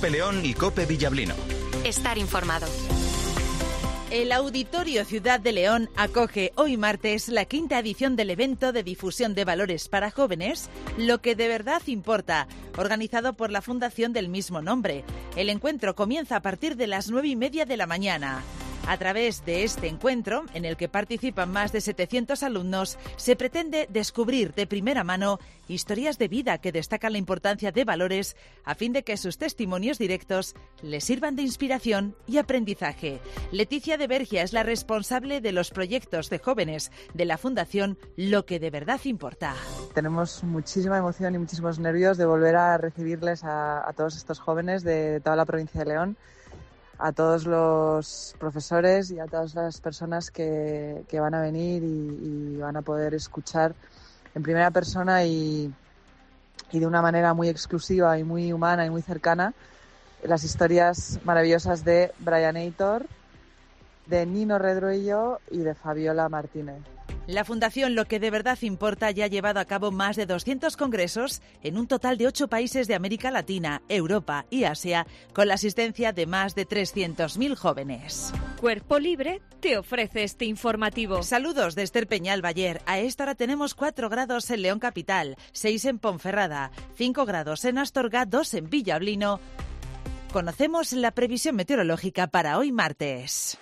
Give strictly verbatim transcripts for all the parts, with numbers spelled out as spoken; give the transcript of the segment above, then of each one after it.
COPE León y COPE Villablino. Estar informado. El Auditorio Ciudad de León acoge hoy martes la quinta edición del evento de difusión de valores para jóvenes, Lo que de verdad importa, organizado por la fundación del mismo nombre. El encuentro comienza a partir de las nueve y media de la mañana. A través de este encuentro, en el que participan más de setecientos alumnos, se pretende descubrir de primera mano historias de vida que destacan la importancia de valores a fin de que sus testimonios directos les sirvan de inspiración y aprendizaje. Leticia de Bergia es la responsable de los proyectos de jóvenes de la Fundación Lo que de verdad importa. Tenemos muchísima emoción y muchísimos nervios de volver a recibirles a, a todos estos jóvenes de toda la provincia de León, a todos los profesores y a todas las personas que, que van a venir y, y van a poder escuchar en primera persona y, y de una manera muy exclusiva y muy humana y muy cercana las historias maravillosas de Brian Aitor, de Nino Redruello y de Fabiola Martínez. La Fundación Lo que de verdad importa ya ha llevado a cabo más de doscientos congresos en un total de ocho países de América Latina, Europa y Asia, con la asistencia de más de trescientos mil jóvenes. Cuerpo Libre te ofrece este informativo. Saludos de Esther Peñal Bayer. A esta hora tenemos cuatro grados en León Capital, seis en Ponferrada, cinco grados en Astorga, dos en Villablino. Conocemos la previsión meteorológica para hoy martes.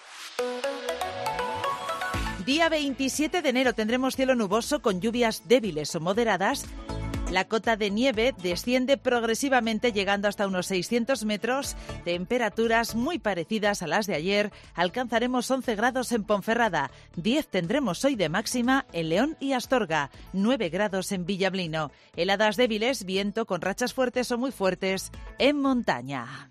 Día veintisiete de enero tendremos cielo nuboso con lluvias débiles o moderadas. La cota de nieve desciende progresivamente llegando hasta unos seiscientos metros. Temperaturas muy parecidas a las de ayer. Alcanzaremos once grados en Ponferrada. diez tendremos hoy de máxima en León y Astorga. nueve grados en Villablino. Heladas débiles, viento con rachas fuertes o muy fuertes en montaña.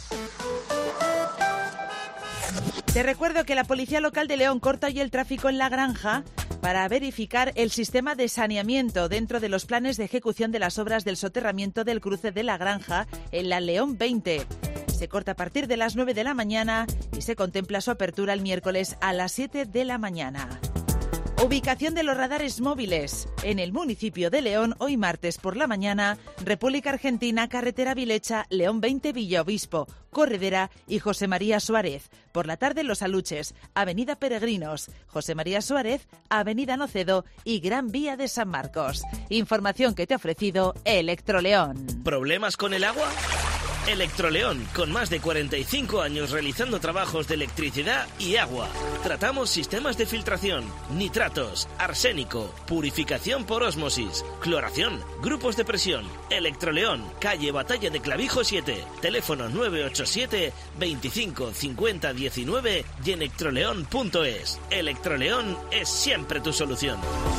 Te recuerdo que la Policía Local de León corta hoy el tráfico en La Granja para verificar el sistema de saneamiento dentro de los planes de ejecución de las obras del soterramiento del cruce de La Granja en la León veinte. Se corta a partir de las nueve de la mañana y se contempla su apertura el miércoles a las siete de la mañana. Ubicación de los radares móviles. En el municipio de León, hoy martes por la mañana, República Argentina, carretera Vilecha, León veinte, Villaobispo, Corredera y José María Suárez. Por la tarde, Los Aluches, Avenida Peregrinos, José María Suárez, Avenida Nocedo y Gran Vía de San Marcos. Información que te ha ofrecido Electroleón. ¿Problemas con el agua? Electroleón, con más de cuarenta y cinco años realizando trabajos de electricidad y agua. Tratamos sistemas de filtración, nitratos, arsénico, purificación por ósmosis, cloración, grupos de presión. Electroleón, calle Batalla de Clavijo siete, teléfono nueve ocho siete, veinticinco, cincuenta, diecinueve y electroleón punto es. Electroleón es siempre tu solución.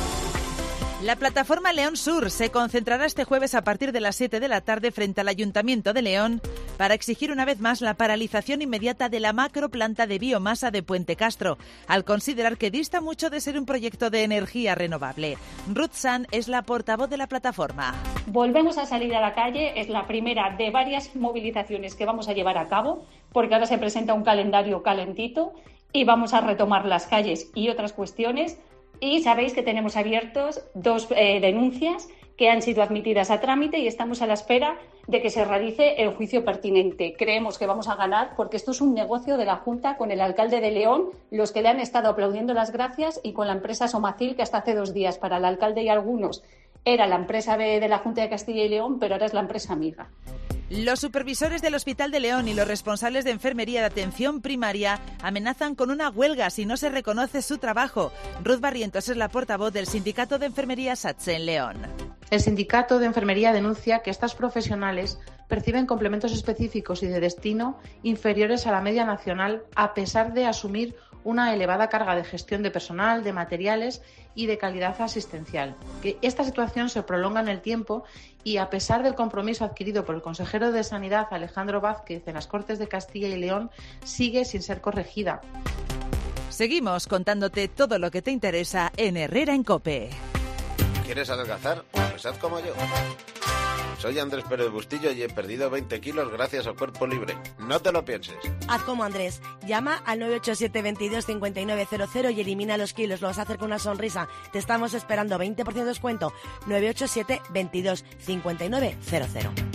La plataforma León Sur se concentrará este jueves a partir de las siete de la tarde frente al Ayuntamiento de León para exigir una vez más la paralización inmediata de la macroplanta de biomasa de Puente Castro, al considerar que dista mucho de ser un proyecto de energía renovable. Ruth San es la portavoz de la plataforma. Volvemos a salir a la calle, es la primera de varias movilizaciones que vamos a llevar a cabo, porque ahora se presenta un calendario calentito y vamos a retomar las calles y otras cuestiones. Y sabéis que tenemos abiertos dos eh, denuncias que han sido admitidas a trámite y estamos a la espera de que se realice el juicio pertinente. Creemos que vamos a ganar porque esto es un negocio de la Junta con el alcalde de León, los que le han estado aplaudiendo las gracias, y con la empresa Somacil, que hasta hace dos días para el alcalde y algunos era la empresa de, de la Junta de Castilla y León, pero ahora es la empresa amiga. Los supervisores del Hospital de León y los responsables de enfermería de atención primaria amenazan con una huelga si no se reconoce su trabajo. Ruth Barrientos es la portavoz del Sindicato de Enfermería SATSE en León. El Sindicato de Enfermería denuncia que estas profesionales perciben complementos específicos y de destino inferiores a la media nacional a pesar de asumir una elevada carga de gestión de personal, de materiales y de calidad asistencial. Que esta situación se prolonga en el tiempo y, a pesar del compromiso adquirido por el consejero de Sanidad, Alejandro Vázquez, en las Cortes de Castilla y León, sigue sin ser corregida. Seguimos contándote todo lo que te interesa en Herrera en COPE. ¿Quieres adelgazar? Pues haz como yo. Soy Andrés Pérez Bustillo y he perdido veinte kilos gracias al Cuerpo Libre. No te lo pienses. Haz como Andrés. Llama al nueve ocho siete, veintidós, cincuenta y nueve cero cero y elimina los kilos. Lo vas a hacer con una sonrisa. Te estamos esperando. veinte por ciento de descuento. nueve ocho siete, veintidós, cincuenta y nueve cero cero.